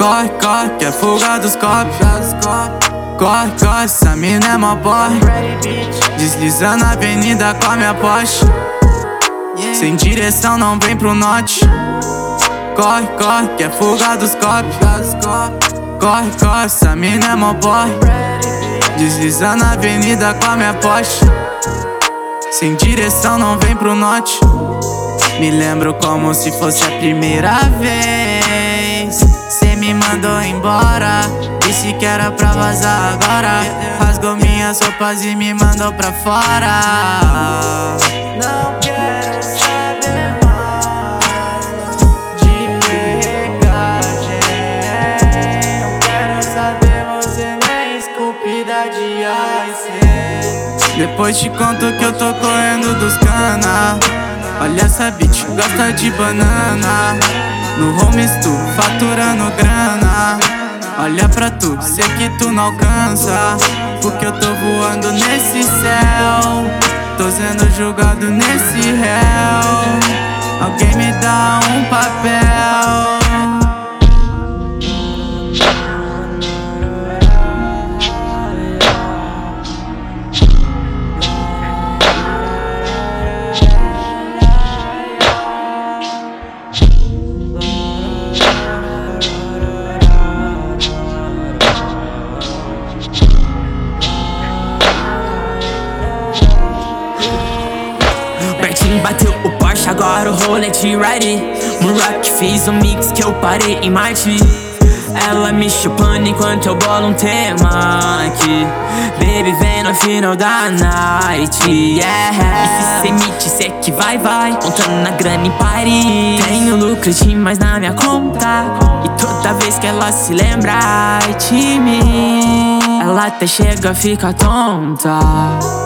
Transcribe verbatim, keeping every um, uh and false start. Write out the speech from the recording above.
Corre, corre, que é fuga dos copos. Corre, corre, essa mina é mó porre. Desliza na avenida com a minha Porsche. Sem direção não vem pro norte. Corre, corre, que é fuga dos copos. Corre, corre, essa mina é mó porre. Desliza na avenida com a minha Porsche. Sem direção não vem pro norte. Me lembro como se fosse a primeira vez. Cê me mandou embora, disse que era pra vazar agora. Rasgou minhas roupas e me mandou pra fora. Não quero saber mais de pegagem. Não quero saber você nem esculpida de ice. Depois te conto que eu tô correndo dos cana. Olha essa bitch, gosta de banana. No homes tu, faturando grana. Olha pra tu, sei que tu não alcança, porque eu tô voando nesse céu. Tô sendo julgado nesse réu. Alguém me dá um papel. Bateu o Porsche, agora o rolete ready. Murak, fiz um mix que eu parei em Marte. Ela me chupando enquanto eu bolo um tema aqui. Baby, vem no final da night, yeah. E se cê me disser que vai, vai, contando na grana em Paris. Tenho lucro demais na minha conta, e toda vez que ela se lembra de mim, ela até chega a ficar tonta.